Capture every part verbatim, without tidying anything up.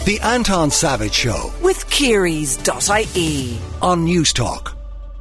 The Anton Savage Show with Kearys dot I E on News Talk.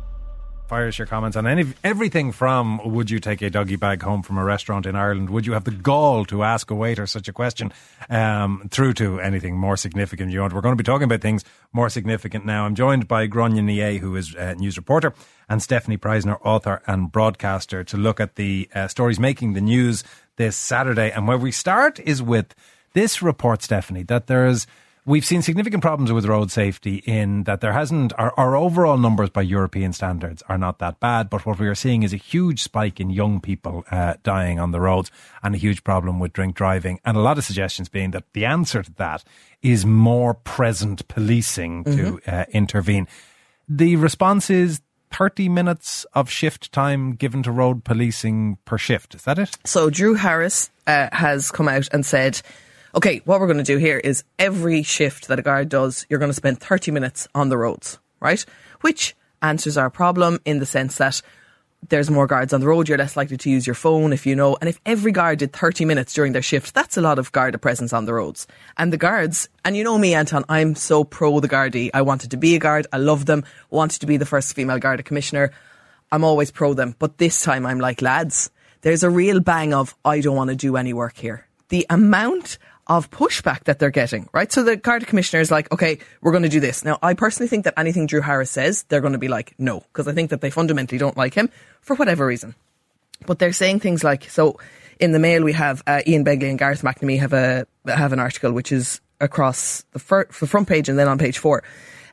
Fire us your comments on any everything from would you take a doggy bag home from a restaurant in Ireland? Would you have the gall to ask a waiter such a question? Um, through to anything more significant you want. We're going to be talking about things more significant now. I'm joined by Gráinne Ní É, who is a news reporter, and Stephanie Preisner, author and broadcaster, to look at the uh, stories making the news this Saturday. And where we start is with this report, Stephanie, that there's We've seen significant problems with road safety in that there hasn't, our, our overall numbers by European standards are not that bad, but what we are seeing is a huge spike in young people uh, dying on the roads and a huge problem with drink driving. And a lot of suggestions being that the answer to that is more present policing to mm-hmm. uh, intervene. The response is thirty minutes of shift time given to road policing per shift. Is that it? So Drew Harris uh, has come out and said, OK, what we're going to do here is every shift that a guard does, you're going to spend thirty minutes on the roads, right? Which answers our problem in the sense that there's more guards on the road, you're less likely to use your phone if you know. And if every guard did thirty minutes during their shift, that's a lot of Garda presence on the roads. And the guards, and you know me, Anton, I'm so pro the Gardaí. I wanted to be a guard. I love them. Wanted to be the first female Garda commissioner. I'm always pro them. But this time I'm like, lads, there's a real bang of, I don't want to do any work here. The amount of pushback that they're getting, right? So the Garda Commissioner is like, okay, we're going to do this. Now, I personally think that anything Drew Harris says, they're going to be like, no, because I think that they fundamentally don't like him for whatever reason. But they're saying things like, so in the Mail we have uh, Ian Begley and Gareth McNamee have a have an article which is across the, fir- the front page and then on page four.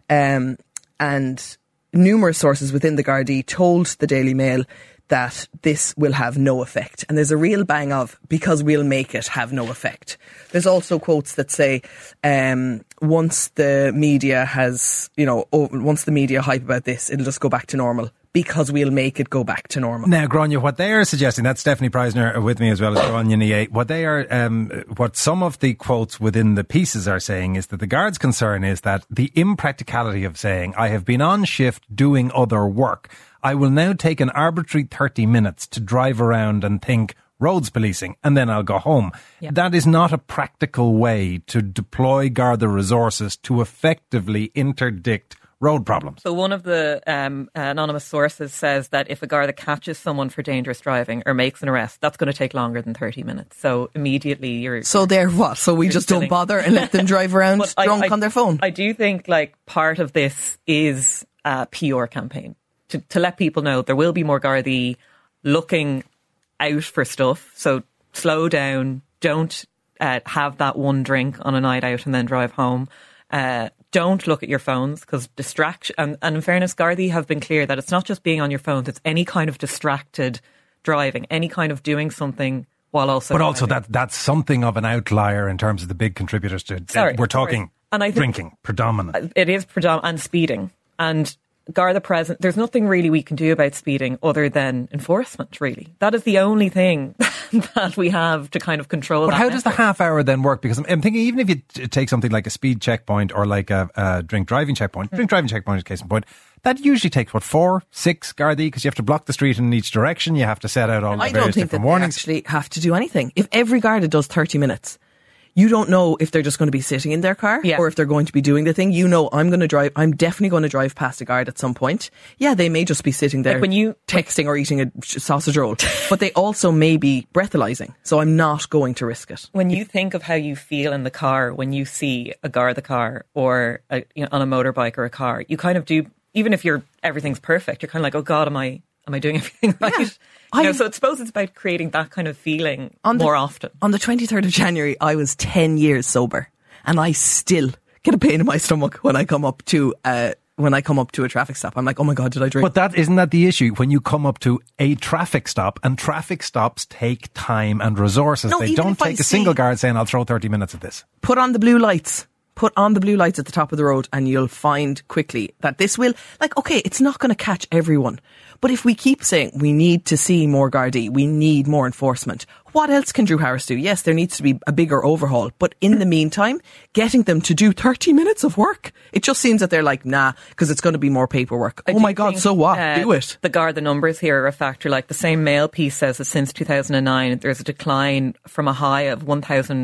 Um, and numerous sources within the Gardaí told the Daily Mail that this will have no effect. And there's a real bang of, because we'll make it have no effect. There's also quotes that say, um, once the media has, you know, oh, once the media hype about this, it'll just go back to normal, because we'll make it go back to normal. Now, Gráinne, what they are suggesting, that's Stephanie Preisner with me as well as Gráinne Ní É, what they are, um, what some of the quotes within the pieces are saying is that the guards' concern is that the impracticality of saying, I have been on shift doing other work, I will now take an arbitrary thirty minutes to drive around and think roads policing, and then I'll go home. Yep. That is not a practical way to deploy Garda resources to effectively interdict road problems. So one of the um, anonymous sources says that if a Garda catches someone for dangerous driving or makes an arrest, that's going to take longer than thirty minutes. So immediately you're... So they're what? So we just don't bother and let them drive around drunk I, I, on their phone? I do think like part of this is a P R campaign. To, to let people know there will be more Gardaí looking out for stuff. So slow down. Don't uh, have that one drink on a night out and then drive home. Uh, don't look at your phones, because distraction. And, and in fairness, Gardaí have been clear that it's not just being on your phones. It's any kind of distracted driving, any kind of doing something while also. But driving. also that that's something of an outlier in terms of the big contributors to. Sorry, we're talking and I think drinking predominant. It is predominant, and speeding. And Garda present, there's nothing really we can do about speeding other than enforcement, really. That is the only thing that we have to kind of control. But that how method. does the half hour then work? Because I'm, I'm thinking, even if you t- take something like a speed checkpoint or like a, a drink driving checkpoint, mm. drink driving checkpoint is case in point, that usually takes, what, four, six Gardaí? Because you have to block the street in each direction. You have to set out all the I various don't think different that warnings. They actually have to do anything. If every Garda does thirty minutes, you don't know if they're just going to be sitting in their car yeah. or if they're going to be doing the thing. You know, I'm going to drive, I'm definitely going to drive past a guard at some point. Yeah, they may just be sitting there like when you, texting or eating a sausage roll, but they also may be breathalyzing. So I'm not going to risk it. When you think of how you feel in the car when you see a Garda car or a, you know, on a motorbike or a car, you kind of do, even if you're everything's perfect, you're kind of like, oh God, am I am I doing everything right? Yeah. You know, so I suppose it's about creating that kind of feeling the, more often. On the twenty-third of January, I was ten years sober, and I still get a pain in my stomach when I come up to uh, when I come up to a traffic stop. I'm like, oh my God, did I drink? But that isn't that the issue when you come up to a traffic stop, and traffic stops take time and resources. No, they even don't if I take a see- single guard saying, I'll throw thirty minutes at this. Put on the blue lights. Put on the blue lights at the top of the road, and you'll find quickly that this will, like, okay, it's not going to catch everyone. But if we keep saying we need to see more Gardaí, we need more enforcement, what else can Drew Harris do? Yes, there needs to be a bigger overhaul. But in the meantime, getting them to do thirty minutes of work, it just seems that they're like, nah, because it's going to be more paperwork. I oh my God, think, so what? Uh, do it. The Garda numbers here are a factor. Like the same Mail piece says that since two thousand nine, there's a decline from a high of one thousand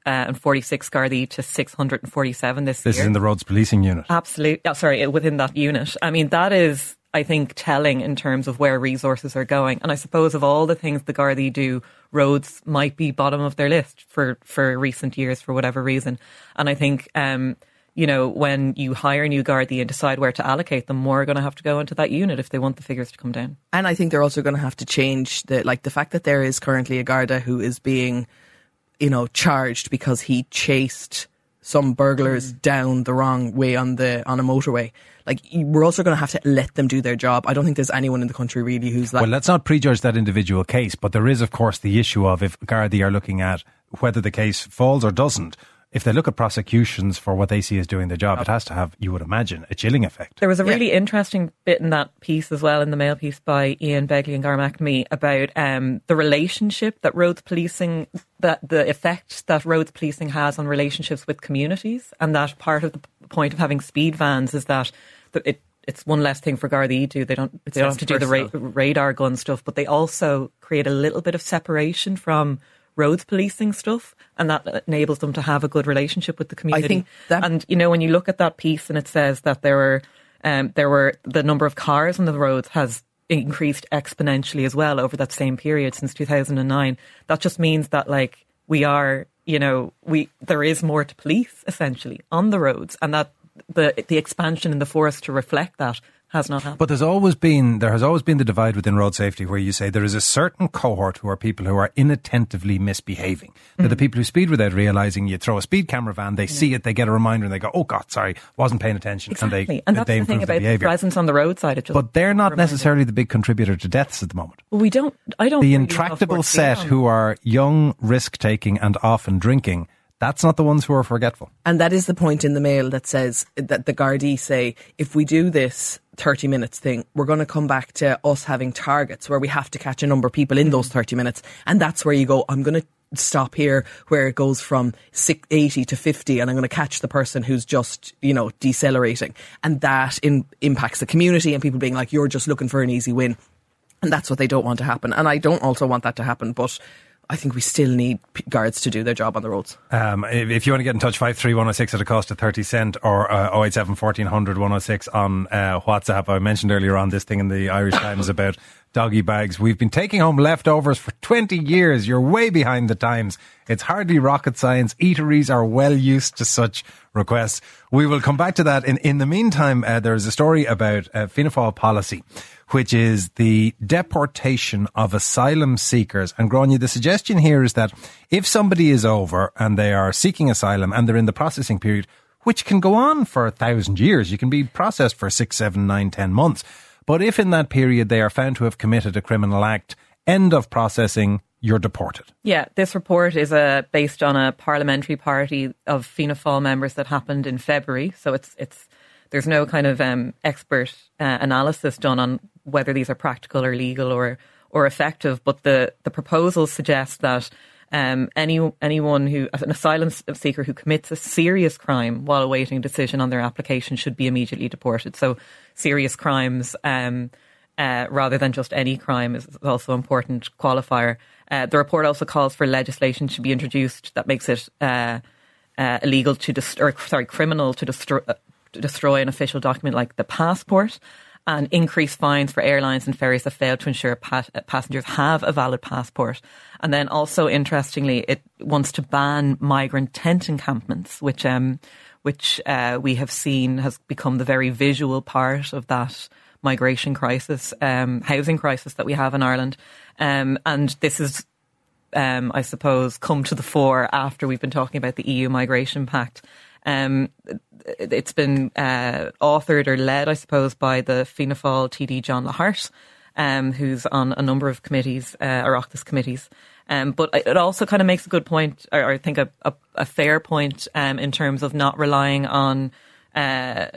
uh, and forty-six Gardaí to six hundred forty-seven this, this year. This is in the roads policing unit. Absolutely. Oh, sorry, within that unit. I mean, that is, I think, telling in terms of where resources are going. And I suppose of all the things the Gardaí do, roads might be bottom of their list for, for recent years for whatever reason. And I think, um, you know, when you hire new Gardaí and decide where to allocate them, more are going to have to go into that unit if they want the figures to come down. And I think they're also going to have to change the, like the fact that there is currently a Garda who is being, you know, charged because he chased some burglars mm. down the wrong way on the on a motorway. Like, we're also going to have to let them do their job. I don't think there's anyone in the country really who's like... Well, let's not prejudge that individual case, but there is, of course, the issue of if Gardaí are looking at whether the case falls or doesn't. If they look at prosecutions for what they see as doing their job, it has to have, you would imagine, a chilling effect. There was a really yeah. interesting bit in that piece as well, in the Mail piece by Ian Begley and Gar McNamee, about um, the relationship that roads policing, that the effect that roads policing has on relationships with communities, and that part of the point of having speed vans is that it it's one less thing for Gardaí to do. They don't it's they don't have to do the ra- radar gun stuff, but they also create a little bit of separation from roads policing stuff, and that enables them to have a good relationship with the community. I think that, and you know, when you look at that piece and it says that there were um, there were the number of cars on the roads has increased exponentially as well over that same period since two thousand nine. That just means that, like, we are, you know, we there is more to police essentially on the roads, and that the the expansion in the force to reflect that has not happened. But there's always been there has always been the divide within road safety where you say there is a certain cohort who are people who are inattentively misbehaving. Mm-hmm. They're the people who speed without realising. You throw a speed camera van, they yeah. see it, they get a reminder, and they go, "Oh God, sorry, wasn't paying attention." Exactly. And they and that's they the thing about the presence on the roadside. It just but they're not reminded. necessarily the big contributor to deaths at the moment. Well, we don't. I don't. The really intractable set who are young, risk taking, and often drinking. That's not the ones who are forgetful. And that is the point in the Mail that says that the Gardaí say, if we do this thirty minutes thing, we're going to come back to us having targets where we have to catch a number of people in those thirty minutes. And that's where you go, I'm going to stop here where it goes from eighty to fifty, and I'm going to catch the person who's just, you know, decelerating. And that in, impacts the community and people being like, you're just looking for an easy win. And that's what they don't want to happen. And I don't also want that to happen, but I think we still need guards to do their job on the roads. Um, if, if you want to get in touch, five three one oh six at a cost of thirty cent, or uh, oh eight seven, fourteen hundred, one oh six on uh, WhatsApp. I mentioned earlier on this thing in the Irish Times about doggy bags. We've been taking home leftovers for twenty years. You're way behind the times. It's hardly rocket science. Eateries are well used to such requests. We will come back to that. In, in the meantime, uh, there is a story about uh, Fianna Fáil policy, which is the deportation of asylum seekers. And Gráinne, the suggestion here is that if somebody is over and they are seeking asylum and they're in the processing period, which can go on for a thousand years, you can be processed for six, seven, nine, ten months. But if in that period they are found to have committed a criminal act, end of processing, you're deported. Yeah, this report is uh, based on a parliamentary party of Fianna Fáil members that happened in February. So it's it's there's no kind of um, expert uh, analysis done on whether these are practical or legal or or effective. But the, the proposals suggest that um, any anyone who, an asylum seeker who commits a serious crime while awaiting a decision on their application should be immediately deported. So serious crimes, um, uh, rather than just any crime, is also an important qualifier. Uh, the report also calls for legislation to be introduced that makes it uh, uh, illegal to dest- or sorry, criminal to destroy. Uh, to destroy an official document like the passport, and increase fines for airlines and ferries that fail to ensure pa- passengers have a valid passport. And then also, interestingly, it wants to ban migrant tent encampments, which um, which uh, we have seen has become the very visual part of that migration crisis, um, housing crisis that we have in Ireland. Um, and this is, um, I suppose, come to the fore after we've been talking about the E U Migration Pact. Um, it's been uh, authored or led, I suppose, by the Fianna Fáil T D John Lahart, um, who's on a number of committees, uh, Oireachtas committees. Um, but it also kind of makes a good point, or, or I think a, a, a fair point, um, in terms of not relying on uh,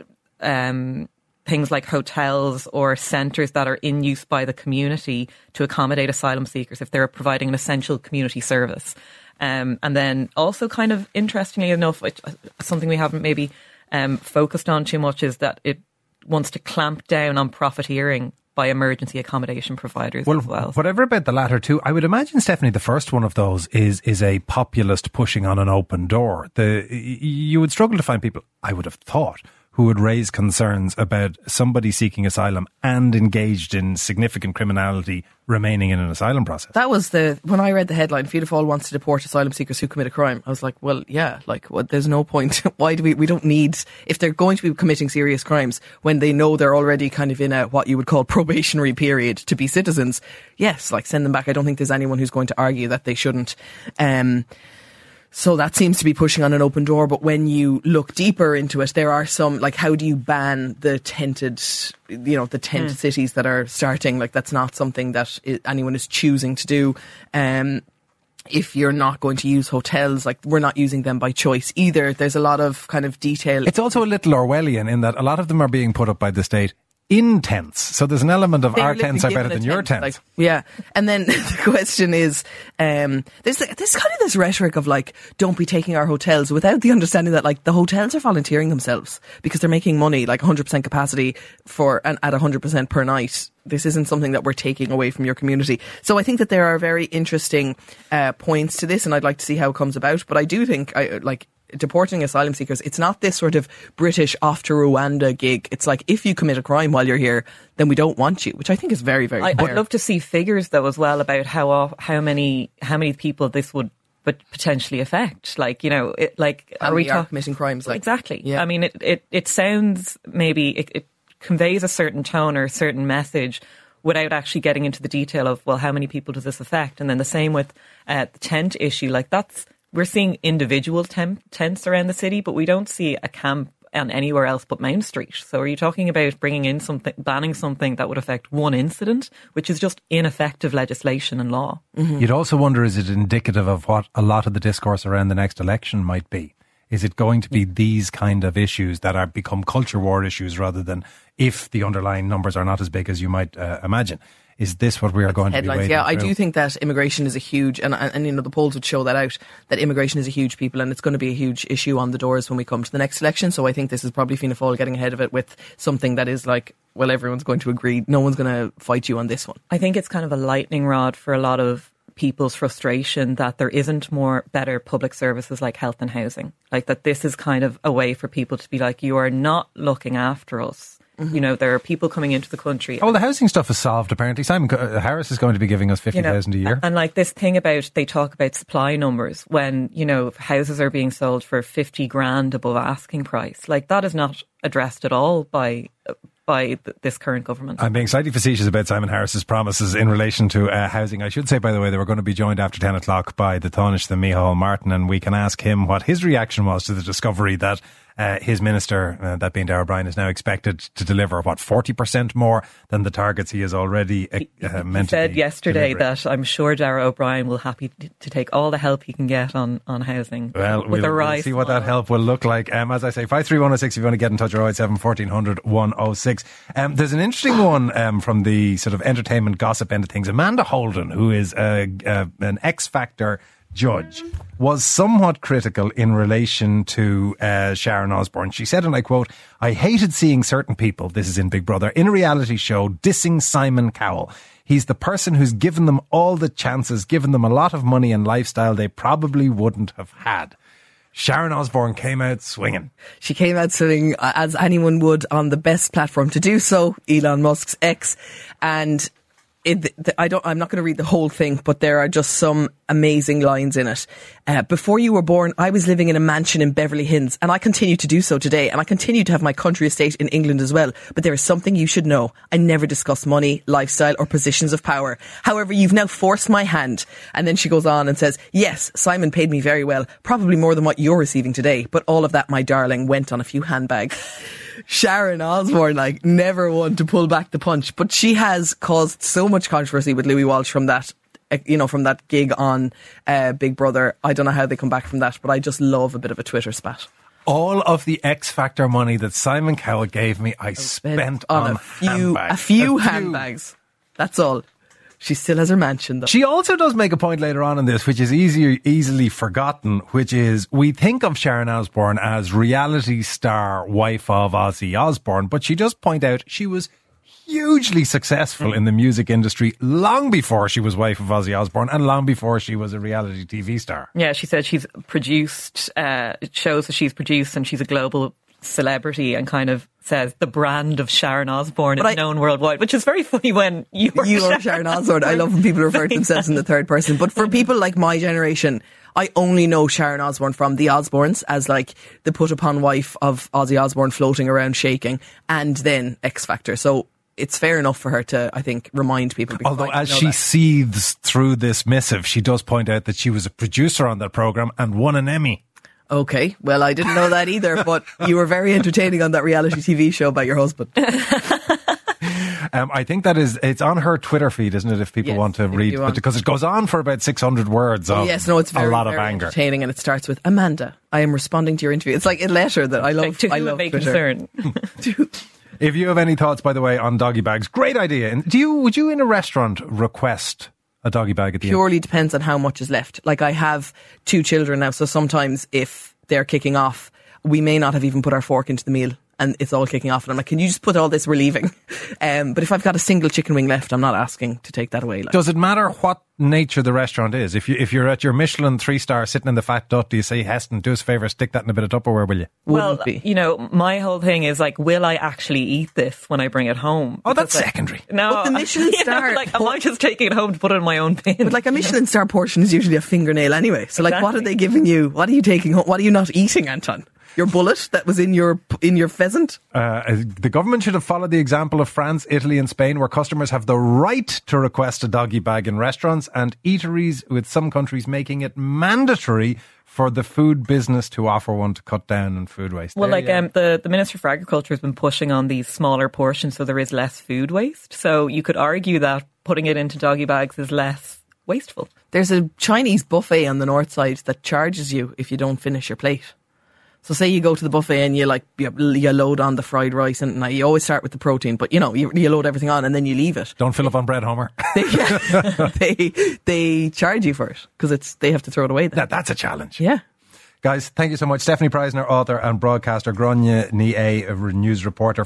um, things like hotels or centres that are in use by the community to accommodate asylum seekers if they're providing an essential community service. Um, and then also, kind of interestingly enough, which, something we haven't maybe um, focused on too much, is that it wants to clamp down on profiteering by emergency accommodation providers Well, as well. whatever about the latter two, I would imagine, Stephanie, the first one of those is is a populist pushing on an open door. The you would struggle to find people, I would have thought, who would raise concerns about somebody seeking asylum and engaged in significant criminality remaining in an asylum process. That was the, when I read the headline, Fianna Fáil wants to deport asylum seekers who commit a crime. I was like, well, yeah, like, what, there's no point. Why do we, we don't need, if they're going to be committing serious crimes when they know they're already kind of in a, what you would call probationary period to be citizens, yes, like send them back. I don't think there's anyone who's going to argue that they shouldn't. Um, So that seems to be pushing on an open door. But when you look deeper into it, there are some, like, how do you ban the tented, you know, the tent mm. cities that are starting? Like, that's not something that anyone is choosing to do. Um, if you're not going to use hotels, like, we're not using them by choice either. There's a lot of kind of detail. It's also a little Orwellian in that a lot of them are being put up by the state in tents. So there's an element of They're our tents are better than tent, your tents. Like, yeah. And then the question is, um, there's, there's kind of this rhetoric of like, don't be taking our hotels, without the understanding that like the hotels are volunteering themselves because they're making money, like one hundred percent capacity for, and at one hundred percent per night. This isn't something that we're taking away from your community. So I think that there are very interesting uh, points to this, and I'd like to see how it comes about. But I do think, I like, deporting asylum seekers, it's not this sort of British off to Rwanda gig. It's like, if you commit a crime while you're here, then we don't want you, which I think is very, very I, fair. I'd love to see figures though as well about how how many how many people this would but potentially affect. Like, you know, it, like How are we many are talk- committing crimes? Like, exactly. Yeah. I mean, it it, it sounds maybe it, it conveys a certain tone or a certain message without actually getting into the detail of, well, how many people does this affect? And then the same with uh, the tent issue. Like, that's, we're seeing individual temp- tents around the city, but we don't see a camp on anywhere else but Main Street. So are you talking about bringing in something, banning something that would affect one incident, which is just ineffective legislation and law? Mm-hmm. You'd also wonder, is it indicative of what a lot of the discourse around the next election might be? Is it going to be these kind of issues that are become culture war issues rather than if the underlying numbers are not as big as you might uh, imagine? Is this what we are going headlines, to be wading yeah, I through? do think that immigration is a huge, and, and, and you know, the polls would show that out, that immigration is a huge people, and it's going to be a huge issue on the doors when we come to the next election. So I think this is probably Fianna Fáil getting ahead of it with something that is like, well, everyone's going to agree. No one's going to fight you on this one. I think it's kind of a lightning rod for a lot of people's frustration that there isn't more better public services like health and housing. Like, that this is kind of a way for people to be like, you are not looking after us. Mm-hmm. You know, there are people coming into the country. Oh, well, the housing stuff is solved, apparently. Simon Harris is going to be giving us fifty thousand you know, a year. And like this thing about, they talk about supply numbers when, you know, houses are being sold for fifty grand above asking price. Like, that is not addressed at all by by th- this current government. I'm being slightly facetious about Simon Harris's promises in relation to uh, housing. I should say, by the way, they were going to be joined after ten o'clock by the Tánaiste, the Micheál Martin, and we can ask him what his reaction was to the discovery that uh, his minister, uh, that being Darragh O'Brien, is now expected to deliver, what, forty percent more than the targets he has already uh, uh, meant he said to be yesterday delivering. that I'm sure Darragh O'Brien will happy t- to take all the help he can get on, on housing. Well, with we'll, a rise. we'll see what that help will look like. Um, as I say, five three one oh six if you want to get in touch, or oh eight seven, fourteen hundred, one oh six. Um, there's an interesting one um, from the sort of entertainment gossip end of things. Amanda Holden, who is a, a, an X Factor judge, was somewhat critical in relation to uh, Sharon Osbourne. She said, and I quote, "I hated seeing certain people," this is in Big Brother, "in a reality show dissing Simon Cowell. He's the person who's given them all the chances, given them a lot of money and lifestyle they probably wouldn't have had." Sharon Osbourne came out swinging. She came out swinging, uh, as anyone would, on the best platform to do so, Elon Musk's X. And it, the, I don't, I'm not going to read the whole thing, but there are just some amazing lines in it. Uh, before you were born, I was living in a mansion in Beverly Hills, and I continue to do so today, and I continue to have my country estate in England as well. But there is something you should know. I never discuss money, lifestyle, or positions of power. However, you've now forced my hand. And then she goes on and says, yes, Simon paid me very well, probably more than what you're receiving today, but all of that, my darling, went on a few handbags. Sharon Osbourne, like, never one to pull back the punch, but she has caused so much controversy with Louis Walsh from that, you know, from that gig on uh, Big Brother. I don't know how they come back from that, but I just love a bit of a Twitter spat. All of the X Factor money that Simon Cowell gave me, I spent on, on a few, handbags. a few handbags. That's all. She still has her mansion, though. She also does make a point later on in this, which is easier, easily forgotten, which is we think of Sharon Osbourne as reality star wife of Ozzy Osbourne, but she does point out she was hugely successful in the music industry long before she was wife of Ozzy Osbourne and long before she was a reality T V star. Yeah, she said she's produced uh, shows that she's produced, and she's a global celebrity, and kind of says the brand of Sharon Osbourne But is I- known worldwide, which is very funny when you're You are Sharon Osbourne. I love when people refer to themselves in the third person. But for people like my generation, I only know Sharon Osbourne from the Osbournes as like the put upon wife of Ozzy Osbourne floating around shaking, and then X Factor. So it's fair enough for her to, I think, remind people. because Although I as know she that. seethes through this missive, she does point out that she was a producer on that programme and won an Emmy. Okay, well, I didn't know that either, but you were very entertaining on that reality T V show about your husband. Um, I think that is, it's on her Twitter feed, isn't it, if people Yes, want to if read, you but want. because it goes on for about six hundred words of Yes, no, it's very, a lot very of anger. entertaining, and it starts with, Amanda, I am responding to your interview. It's like a letter that I love. like, to I whom love it may Twitter. concern. If you have any thoughts, by the way, on doggy bags, great idea. And do you, would you in a restaurant request a doggy bag at the end? Purely depends on how much is left. Like, I have two children now, so sometimes if they're kicking off, we may not have even put our fork into the meal and it's all kicking off, and I'm like, can you just put all this, we're leaving. Um, but if I've got a single chicken wing left, I'm not asking to take that away. Like. Does it matter what nature the restaurant is? If you if you're at your Michelin three star sitting in the Fat Duck, do you say, Heston, do us a favour, stick that in a bit of Tupperware, will you? Wouldn't well, be. you know, my whole thing is like, will I actually eat this when I bring it home? Oh, that's Because, like, secondary. No, But the Michelin you know, star like, am I just taking it home to put it in my own bin? But like a Michelin star portion is usually a fingernail anyway. So like, what are Exactly. they giving you? What are you taking home? What are you not eating, Anton? Your bullet that was in your in your pheasant? Uh, the government should have followed the example of France, Italy and Spain, where customers have the right to request a doggy bag in restaurants, and eateries, with some countries making it mandatory for the food business to offer one to cut down on food waste. Well, There like you um, the, the Minister for Agriculture has been pushing on these smaller portions so there is less food waste. So you could argue that putting it into doggy bags is less wasteful. There's a Chinese buffet on the north side that charges you if you don't finish your plate. So say you go to the buffet and you like you, you load on the fried rice, and you always start with the protein, but you know you, you load everything on and then you leave it. Don't fill up on bread, Homer. They, yeah, they they charge you for it because it's they have to throw it away. Then. that, that's a challenge. Yeah. Guys, thank you so much. Stephanie Preisner, author and broadcaster, Gráinne Ní É, a news reporter.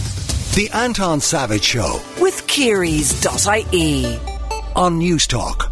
The Anton Savage Show With Kearys dot I E. on News Talk.